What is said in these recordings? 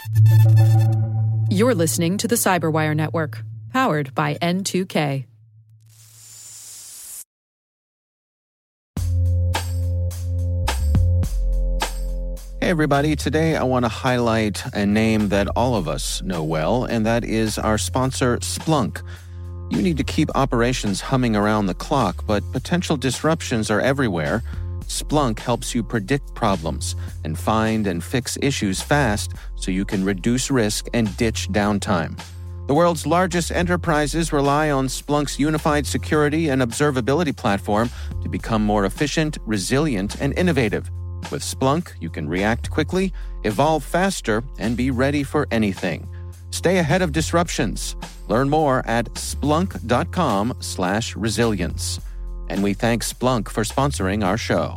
You're listening to the Cyberwire Network, powered by N2K. Hey everybody, today I want to highlight a name that all of us know well, and that is our sponsor, Splunk. You need to keep operations humming around the clock, but potential disruptions are everywhere. Splunk helps you predict problems and find and fix issues fast so you can reduce risk and ditch downtime. The world's largest enterprises rely on Splunk's unified security and observability platform to become more efficient, resilient, and innovative. With Splunk, you can react quickly, evolve faster, and be ready for anything. Stay ahead of disruptions. Learn more at splunk.com/resilience. And we thank Splunk for sponsoring our show.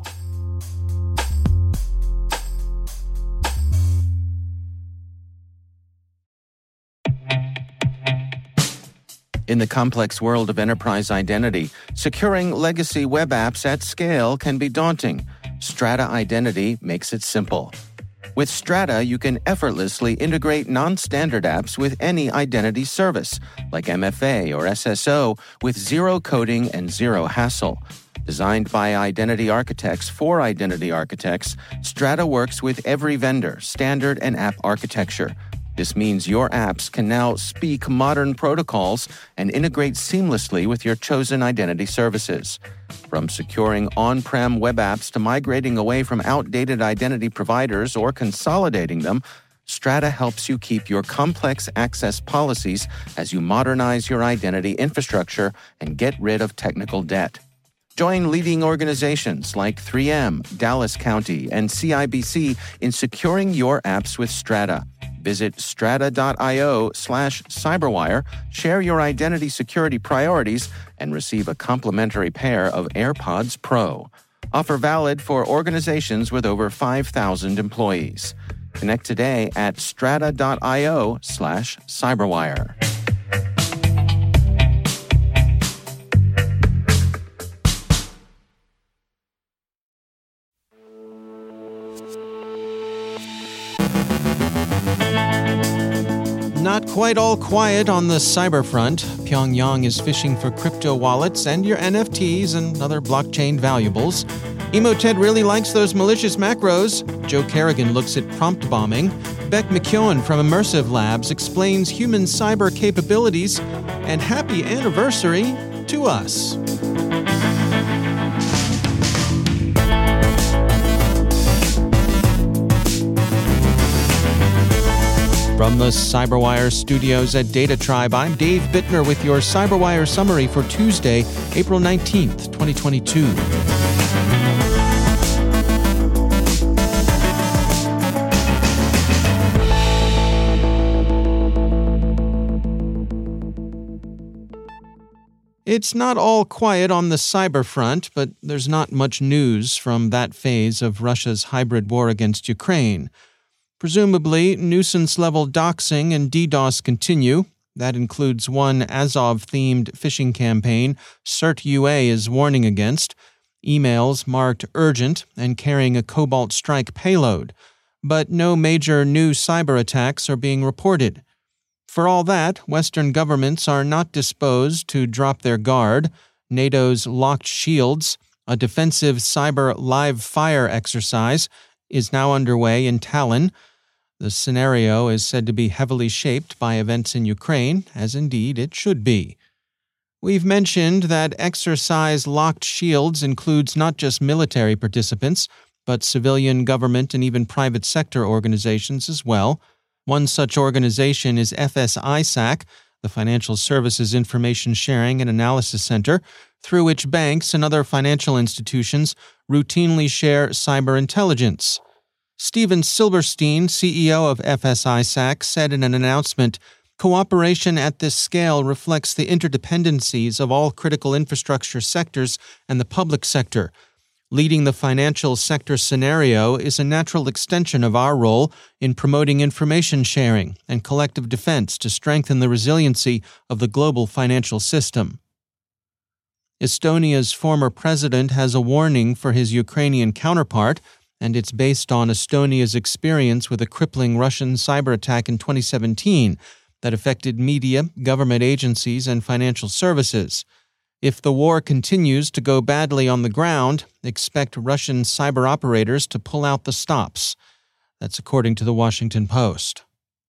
In the complex world of enterprise identity, securing legacy web apps at scale can be daunting. Strata Identity makes it simple. With Strata, you can effortlessly integrate non-standard apps with any identity service, like MFA or SSO, with zero coding and zero hassle. Designed by identity architects for identity architects, Strata works with every vendor, standard, and app architecture. This means your apps can now speak modern protocols and integrate seamlessly with your chosen identity services. From securing on-prem web apps to migrating away from outdated identity providers or consolidating them, Strata helps you keep your complex access policies as you modernize your identity infrastructure and get rid of technical debt. Join leading organizations like 3M, Dallas County, and CIBC in securing your apps with Strata. Visit strata.io/cyberwire, share your identity security priorities, and receive a complimentary pair of AirPods Pro. Offer valid for organizations with over 5,000 employees. Connect today at strata.io/cyberwire. Not quite all quiet on the cyber front. Pyongyang is fishing for crypto wallets and your NFTs and other blockchain valuables. Emotet really likes those malicious macros. Joe Kerrigan looks at prompt bombing. Beck McKeown from Immersive Labs explains human cyber capabilities. And happy anniversary to us. From the Cyberwire studios at Data Tribe, I'm Dave Bittner with your Cyberwire summary for Tuesday, April 19th, 2022. It's not all quiet on the cyber front, but there's not much news from that phase of Russia's hybrid war against Ukraine. Presumably, nuisance-level doxing and DDoS continue. That includes one Azov-themed phishing campaign CERT-UA is warning against, emails marked urgent and carrying a Cobalt Strike payload. But no major new cyber attacks are being reported. For all that, Western governments are not disposed to drop their guard. NATO's Locked Shields, a defensive cyber live fire exercise, is now underway in Tallinn. The scenario is said to be heavily shaped by events in Ukraine, as indeed it should be. We've mentioned that exercise Locked Shields includes not just military participants, but civilian, government, and even private sector organizations as well. One such organization is FS-ISAC, the Financial Services Information Sharing and Analysis Center, through which banks and other financial institutions routinely share cyber intelligence. Steven Silberstein, CEO of FS-ISAC, said in an announcement, "Cooperation at this scale reflects the interdependencies of all critical infrastructure sectors and the public sector. Leading the financial sector scenario is a natural extension of our role in promoting information sharing and collective defense to strengthen the resiliency of the global financial system." Estonia's former president has a warning for his Ukrainian counterpart. and it's based on Estonia's experience with a crippling Russian cyber attack in 2017 that affected media, government agencies, and financial services. If the war continues to go badly on the ground, expect Russian cyber operators to pull out the stops. That's according to the Washington Post.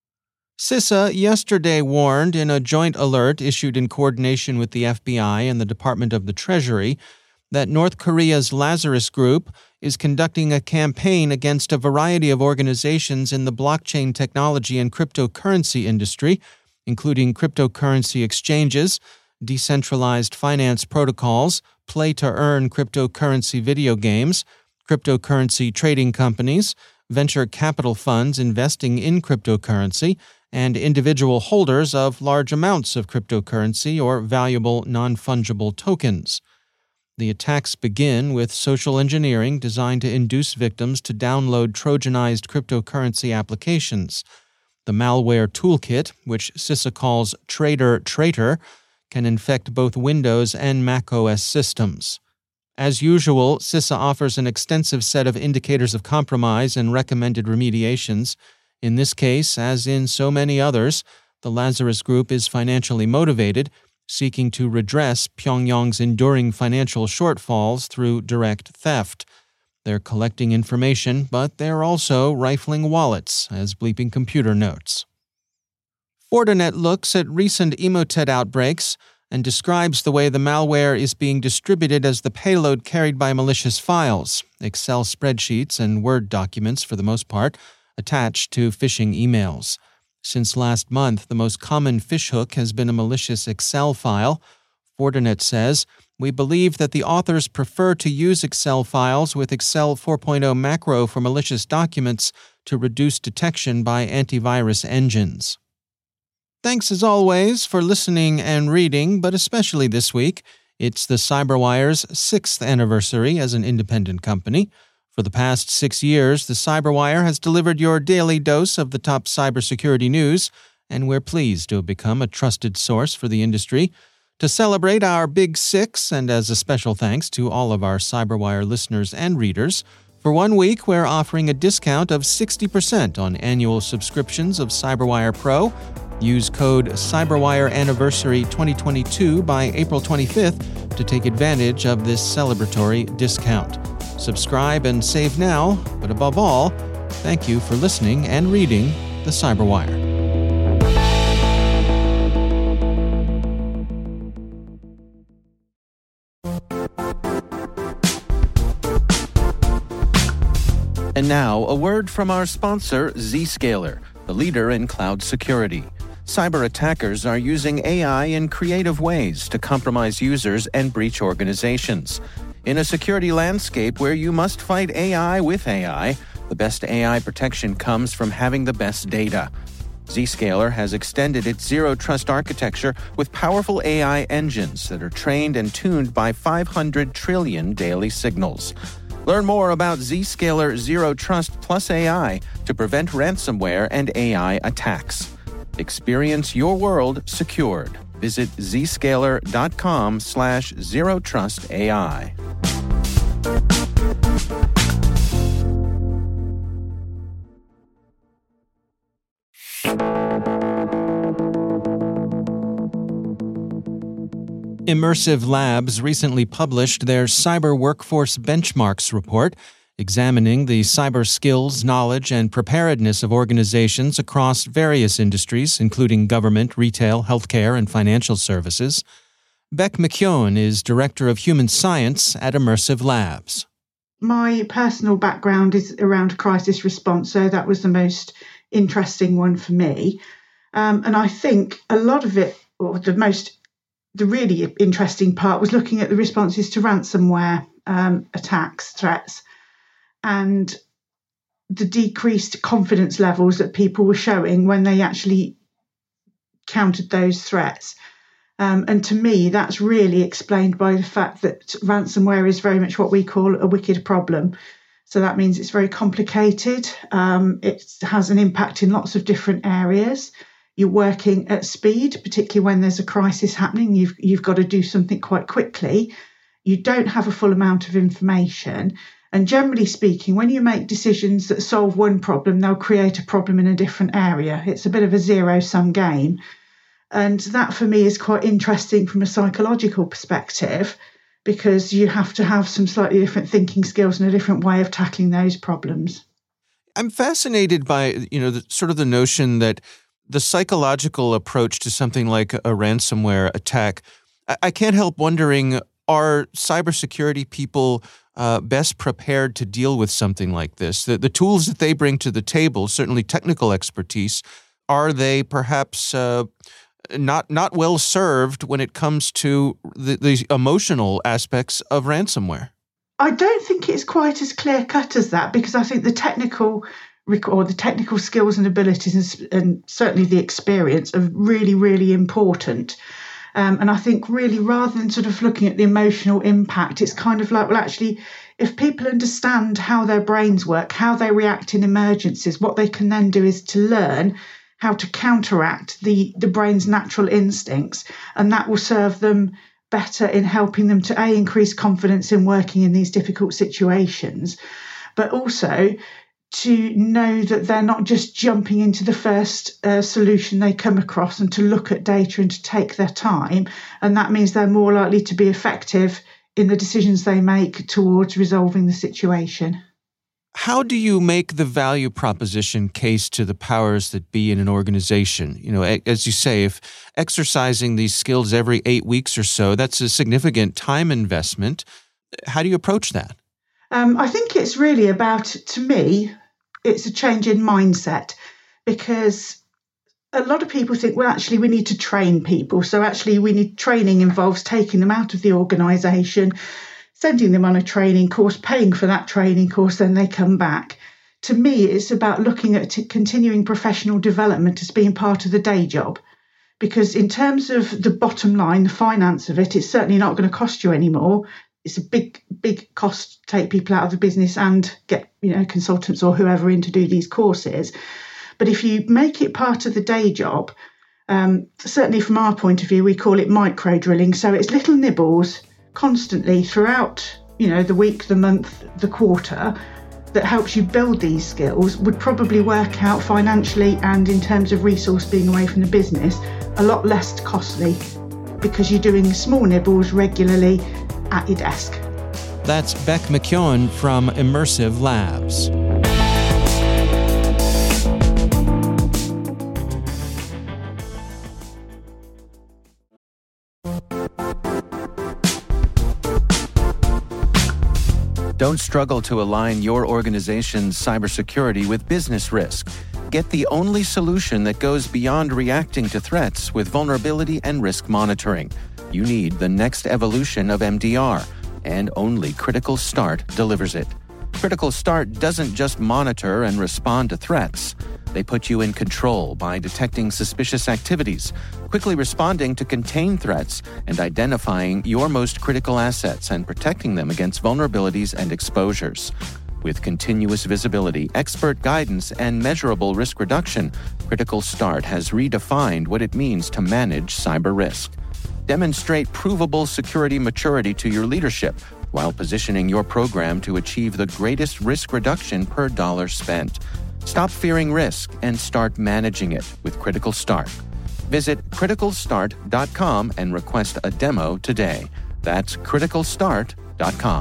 CISA yesterday warned in a joint alert issued in coordination with the FBI and the Department of the Treasury that North Korea's Lazarus Group is conducting a campaign against a variety of organizations in the blockchain technology and cryptocurrency industry, including cryptocurrency exchanges, decentralized finance protocols, play-to-earn cryptocurrency video games, cryptocurrency trading companies, venture capital funds investing in cryptocurrency, and individual holders of large amounts of cryptocurrency or valuable non-fungible tokens. The attacks begin with social engineering designed to induce victims to download Trojanized cryptocurrency applications. The malware toolkit, which CISA calls Trader Traitor, can infect both Windows and macOS systems. As usual, CISA offers an extensive set of indicators of compromise and recommended remediations. In this case, as in so many others, the Lazarus Group is financially motivated, seeking to redress Pyongyang's enduring financial shortfalls through direct theft. They're collecting information, but they're also rifling wallets, as Bleeping Computer notes. Fortinet looks at recent Emotet outbreaks and describes the way the malware is being distributed as the payload carried by malicious files, Excel spreadsheets and Word documents for the most part, attached to phishing emails. Since last month, the most common fishhook has been a malicious Excel file. Fortinet says, "We believe that the authors prefer to use Excel files with Excel 4.0 macro for malicious documents to reduce detection by antivirus engines." Thanks as always for listening and reading, but especially this week. It's the CyberWire's 6th anniversary as an independent company. For the past 6 years, the CyberWire has delivered your daily dose of the top cybersecurity news, and we're pleased to have become a trusted source for the industry. To celebrate our Big 6, and as a special thanks to all of our CyberWire listeners and readers, for 1 week we're offering a discount of 60% on annual subscriptions of CyberWire Pro. Use code CyberWireAnniversary2022 by April 25th to take advantage of this celebratory discount. Subscribe and save now, but above all, thank you for listening and reading the CyberWire. And now, a word from our sponsor, Zscaler, the leader in cloud security. Cyber attackers are using AI in creative ways to compromise users and breach organizations. In a security landscape where you must fight AI with AI, the best AI protection comes from having the best data. Zscaler has extended its zero-trust architecture with powerful AI engines that are trained and tuned by 500 trillion daily signals. Learn more about Zscaler Zero Trust Plus AI to prevent ransomware and AI attacks. Experience your world secured. Visit zscaler.com/zerotrustai. Immersive Labs recently published their Cyber Workforce Benchmarks report, examining the cyber skills, knowledge, and preparedness of organizations across various industries, including government, retail, healthcare, and financial services. Beck McKeown is Director of Human Science at Immersive Labs. My personal background is around crisis response, so that was the most interesting one for me. And I think a lot of it, or the really interesting part, was looking at the responses to ransomware attacks, threats, and the decreased confidence levels that people were showing when they actually countered those threats. And to me, that's really explained by the fact that ransomware is very much what we call a wicked problem. So that means it's very complicated. It has an impact in lots of different areas. You're working at speed, particularly when there's a crisis happening. You've got to do something quite quickly. You don't have a full amount of information, And generally speaking, when you make decisions that solve one problem, they'll create a problem in a different area. It's a bit of a zero-sum game. And that for me is quite interesting from a psychological perspective, because you have to have some slightly different thinking skills and a different way of tackling those problems. I'm fascinated by, the notion that the psychological approach to something like a ransomware attack. I can't help wondering, are cybersecurity people best prepared to deal with something like this? The tools that they bring to the table, certainly technical expertise, are they perhaps not well served when it comes to the emotional aspects of ransomware? I don't think it's quite as clear-cut as that, because I think the technical skills and abilities and certainly the experience are really, really important. And I think really, rather than sort of looking at the emotional impact, it's kind of like, well, actually, if people understand how their brains work, how they react in emergencies, what they can then do is to learn how to counteract the brain's natural instincts, and that will serve them better in helping them to increase confidence in working in these difficult situations, but also to know that they're not just jumping into the first solution they come across, and to look at data and to take their time. And that means they're more likely to be effective in the decisions they make towards resolving the situation. How do you make the value proposition case to the powers that be in an organization? As you say, if exercising these skills every 8 weeks or so, that's a significant time investment. How do you approach that? I think it's really about, to me, it's a change in mindset, because a lot of people think, well, actually, we need to train people. So actually, training involves taking them out of the organisation, sending them on a training course, paying for that training course, then they come back. To me, it's about looking at continuing professional development as being part of the day job. Because in terms of the bottom line, the finance of it, it's certainly not going to cost you anymore. It's a big, big cost to take people out of the business and get, consultants or whoever in to do these courses. But if you make it part of the day job, certainly from our point of view, we call it micro drilling. So it's little nibbles constantly throughout, the week, the month, the quarter, that helps you build these skills, would probably work out financially and in terms of resource being away from the business a lot less costly, because you're doing small nibbles regularly at your desk. That's Beck McKeown from Immersive Labs. Don't struggle to align your organization's cybersecurity with business risk. Get the only solution that goes beyond reacting to threats with vulnerability and risk monitoring. You need the next evolution of MDR, and only Critical Start delivers it. Critical Start doesn't just monitor and respond to threats. They put you in control by detecting suspicious activities, quickly responding to contain threats, and identifying your most critical assets and protecting them against vulnerabilities and exposures. With continuous visibility, expert guidance, and measurable risk reduction, Critical Start has redefined what it means to manage cyber risk. Demonstrate provable security maturity to your leadership while positioning your program to achieve the greatest risk reduction per dollar spent. Stop fearing risk and start managing it with Critical Start. Visit criticalstart.com and request a demo today. That's criticalstart.com.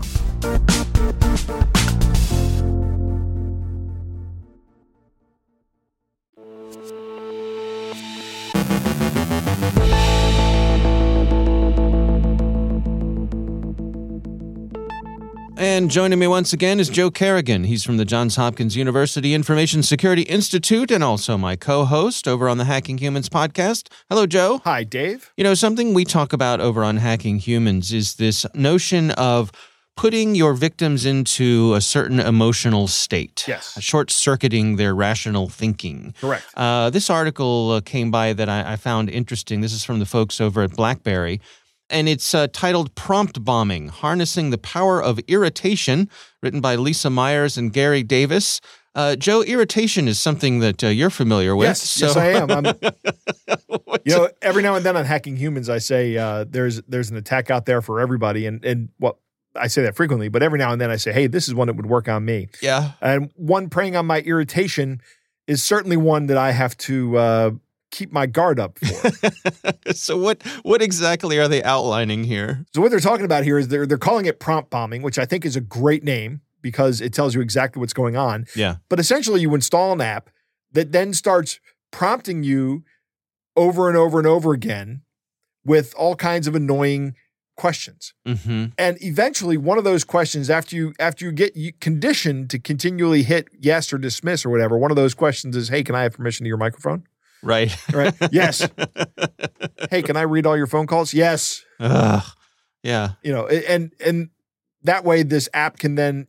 And joining me once again is Joe Carrigan. He's from the Johns Hopkins University Information Security Institute and also my co-host over on the Hacking Humans podcast. Hello, Joe. Hi, Dave. Something we talk about over on Hacking Humans is this notion of putting your victims into a certain emotional state. Yes. Short-circuiting their rational thinking. Correct. This article came by that I found interesting. This is from the folks over at BlackBerry. And it's titled Prompt Bombing, Harnessing the Power of Irritation, written by Lisa Myers and Gary Davis. Joe, irritation is something that you're familiar with. Yes, I am. Every now and then on Hacking Humans, I say there's an attack out there for everybody. And what I say that frequently, but every now and then I say, hey, this is one that would work on me. Yeah. And one preying on my irritation is certainly one that I have to keep my guard up for. So what exactly are they outlining here? So what they're talking about here is they're calling it prompt bombing, which I think is a great name because it tells you exactly what's going on. Yeah. But essentially you install an app that then starts prompting you over and over and over again with all kinds of annoying questions. Mm-hmm. And eventually one of those questions, after you get conditioned to continually hit yes or dismiss or whatever, one of those questions is, hey, can I have permission to your microphone? Right. Right. Yes. Hey, can I read all your phone calls? Yes. Ugh. Yeah. And that way this app can then,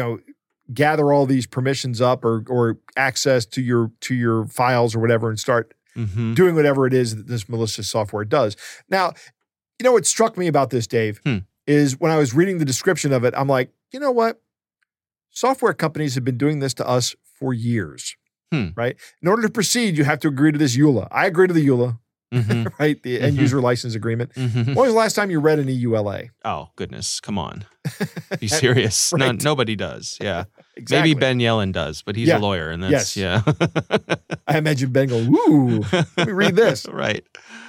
gather all these permissions up or access to your files or whatever and start doing whatever it is that this malicious software does. Now, what struck me about this, Dave, is when I was reading the description of it, I'm like, you know what? Software companies have been doing this to us for years, right? In order to proceed, you have to agree to this EULA. I agree to the EULA, right? The end user license agreement. When was the last time you read an EULA? Oh, goodness. Come on. Be serious. Right. Nobody does. Yeah. Exactly. Maybe Ben Yellen does, but he's a lawyer and that's, yeah. I imagine Ben go, ooh, let me read this. Right.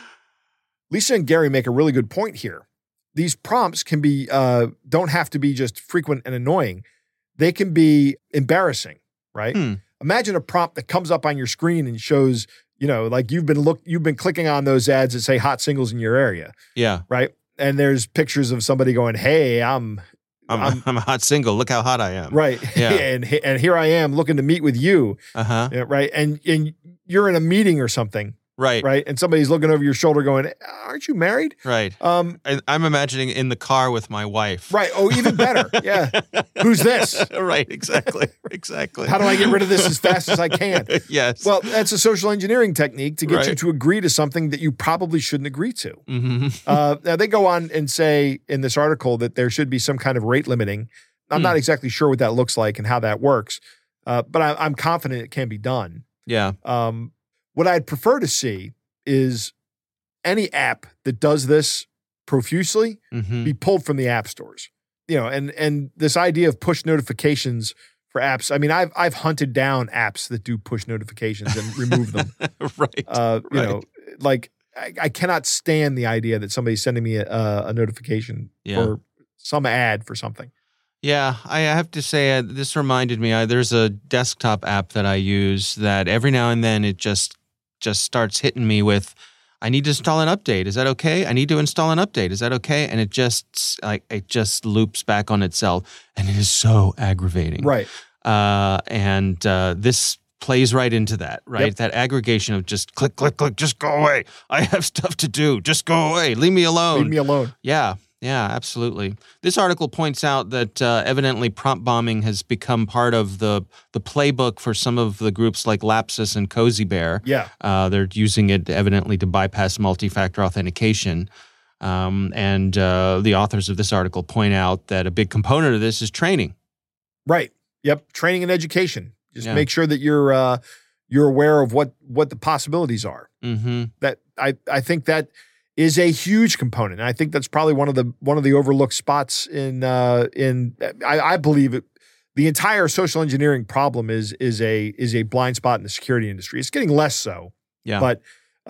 Lisa and Gary make a really good point here. These prompts can be, don't have to be just frequent and annoying. They can be embarrassing, right? Imagine a prompt that comes up on your screen and shows, like you've been clicking on those ads that say hot singles in your area. Yeah. Right. And there's pictures of somebody going, hey, I'm a hot single. Look how hot I am. Right. Yeah. and here I am looking to meet with you. Uh-huh. Right. And you're in a meeting or something. Right. Right. And somebody's looking over your shoulder going, aren't you married? Right. I'm imagining in the car with my wife. Right. Oh, even better. Yeah. Who's this? Right. Exactly. Exactly. How do I get rid of this as fast as I can? Yes. Well, that's a social engineering technique to get you to agree to something that you probably shouldn't agree to. Now, they go on and say in this article that there should be some kind of rate limiting. I'm not exactly sure what that looks like and how that works, but I'm confident it can be done. Yeah. What I'd prefer to see is any app that does this profusely be pulled from the app stores. And this idea of push notifications for apps. I mean, I've hunted down apps that do push notifications and remove them. Right. Like I cannot stand the idea that somebody's sending me a notification for some ad for something. Yeah, I have to say, this reminded me, there's a desktop app that I use that every now and then it just starts hitting me with, I need to install an update. Is that okay? I need to install an update. Is that okay? And it just loops back on itself, and it is so aggravating. Right. And this plays right into that, right? Yep. That aggregation of just click, click, click, just go away. I have stuff to do. Just go away. Leave me alone. Leave me alone. Yeah. Yeah, absolutely. This article points out that evidently prompt bombing has become part of the playbook for some of the groups like Lapsus and Cozy Bear. Yeah. They're using it evidently to bypass multi-factor authentication. And the authors of this article point out that a big component of this is training. Right. Yep. Training and education. Just make sure that you're aware of what the possibilities are. That I think that is a huge component. And I think that's probably one of the overlooked spots in I believe it, the entire social engineering problem is a blind spot in the security industry. It's getting less so. Yeah. But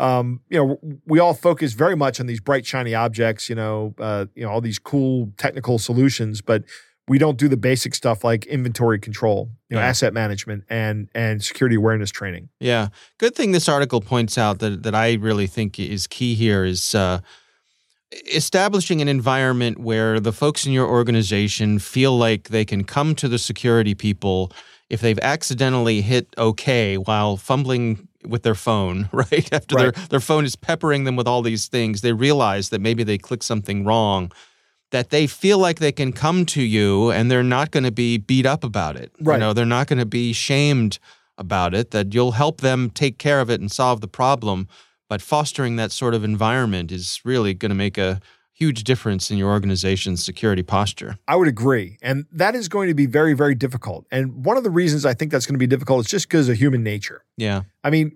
we all focus very much on these bright shiny objects, all these cool technical solutions, but we don't do the basic stuff like inventory control, asset management and security awareness training. Yeah. Good thing this article points out that I really think is key here is establishing an environment where the folks in your organization feel like they can come to the security people if they've accidentally hit OK while fumbling with their phone, right? After their phone is peppering them with all these things, they realize that maybe they clicked something wrong, that they feel like they can come to you and they're not going to be beat up about it. Right. They're not going to be shamed about it, that you'll help them take care of it and solve the problem. But fostering that sort of environment is really going to make a huge difference in your organization's security posture. I would agree. And that is going to be very, very difficult. And one of the reasons I think that's going to be difficult is just because of human nature. Yeah. I mean,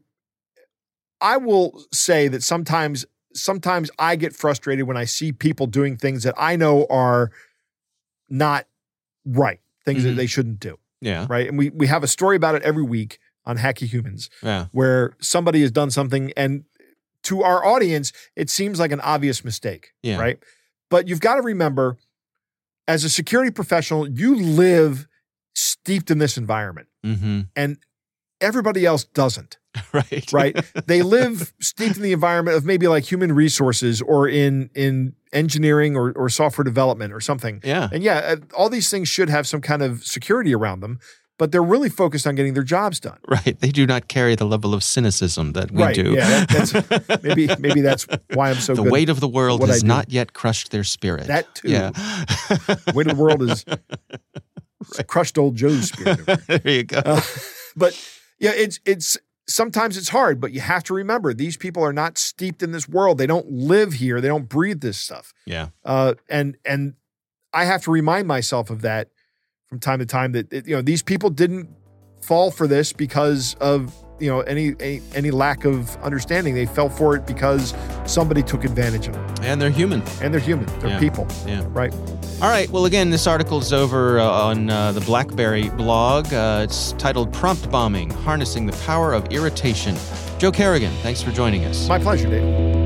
I will say that sometimes I get frustrated when I see people doing things that I know are not right, things that they shouldn't do. Yeah. Right. And we have a story about it every week on Hacky Humans where somebody has done something and to our audience, it seems like an obvious mistake. Yeah. Right. But you've got to remember, as a security professional, you live steeped in this environment and everybody else doesn't. Right. They live steeped in the environment of maybe like human resources or in engineering or software development or something. Yeah. And all these things should have some kind of security around them, but they're really focused on getting their jobs done. Right. They do not carry the level of cynicism that we do. Yeah. That's maybe that's why I'm so good. The weight of the world has not yet crushed their spirit. That too. Yeah. The weight of the world is crushed old Joe's spirit. There you go. But yeah, it's sometimes it's hard, but you have to remember these people are not steeped in this world. They don't live here. They don't breathe this stuff. Yeah. And I have to remind myself of that from time to time that these people didn't fall for this because of any lack of understanding. They fell for it because somebody took advantage of them. And they're human. They're people. Yeah. Right. All right. Well, again, this article's over on the BlackBerry blog. It's titled Prompt Bombing, Harnessing the Power of Irritation. Joe Carrigan, thanks for joining us. My pleasure, Dave.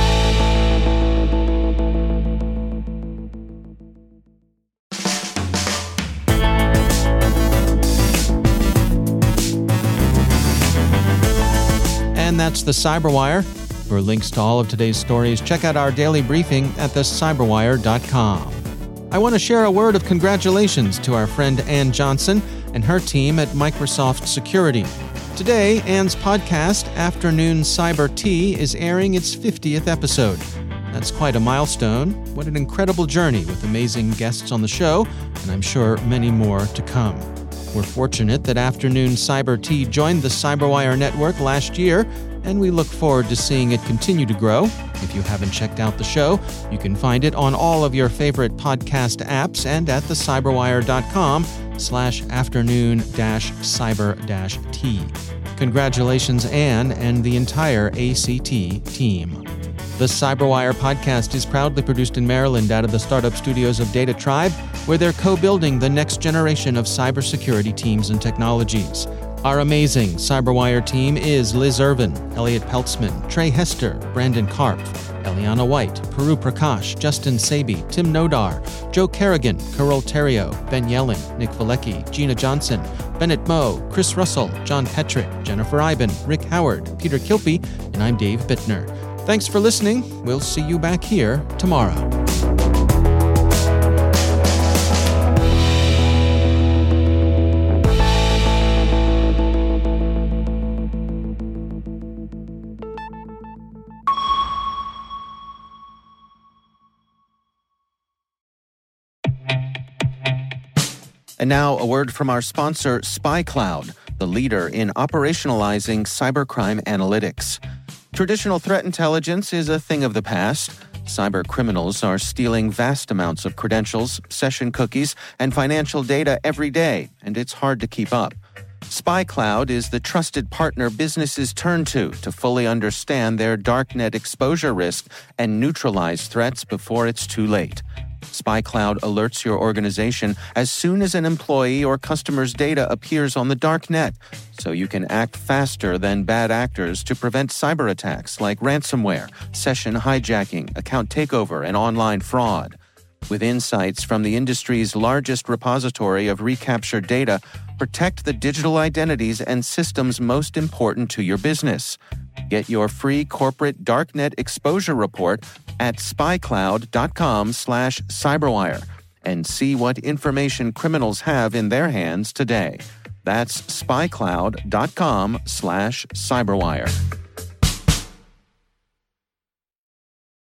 And that's the Cyberwire. For links to all of today's stories, check out our daily briefing at thecyberwire.com. I want to share a word of congratulations to our friend Ann Johnson and her team at Microsoft Security. Today, Ann's podcast, Afternoon Cyber Tea, is airing its 50th episode. That's quite a milestone. What an incredible journey with amazing guests on the show, and I'm sure many more to come. We're fortunate that Afternoon Cyber Tea joined the Cyberwire network last year, and we look forward to seeing it continue to grow. If you haven't checked out the show, you can find it on all of your favorite podcast apps and at thecyberwire.com/afternoon-cyber-tea. Congratulations, Anne and the entire ACT team. The Cyberwire podcast is proudly produced in Maryland out of the startup studios of Data Tribe, where they're co-building the next generation of cybersecurity teams and technologies. Our amazing Cyberwire team is Liz Irvin, Elliot Peltzman, Trey Hester, Brandon Karpf, Eliana White, Puru Prakash, Justin Sabi, Tim Nodar, Joe Carrigan, Carol Terrio, Ben Yelling, Nick Valecki, Gina Johnson, Bennett Moe, Chris Russell, John Petrick, Jennifer Iben, Rick Howard, Peter Kilpie, and I'm Dave Bittner. Thanks for listening. We'll see you back here tomorrow. And now, a word from our sponsor, SpyCloud, the leader in operationalizing cybercrime analytics. Traditional threat intelligence is a thing of the past. Cyber criminals are stealing vast amounts of credentials, session cookies, and financial data every day, and it's hard to keep up. SpyCloud is the trusted partner businesses turn to fully understand their darknet exposure risk and neutralize threats before it's too late. SpyCloud alerts your organization as soon as an employee or customer's data appears on the dark net, so you can act faster than bad actors to prevent cyber attacks like ransomware, session hijacking, account takeover, and online fraud. With insights from the industry's largest repository of recaptured data, protect the digital identities and systems most important to your business. Get your free corporate darknet exposure report at spycloud.com/cyberwire and see what information criminals have in their hands today. That's spycloud.com/cyberwire.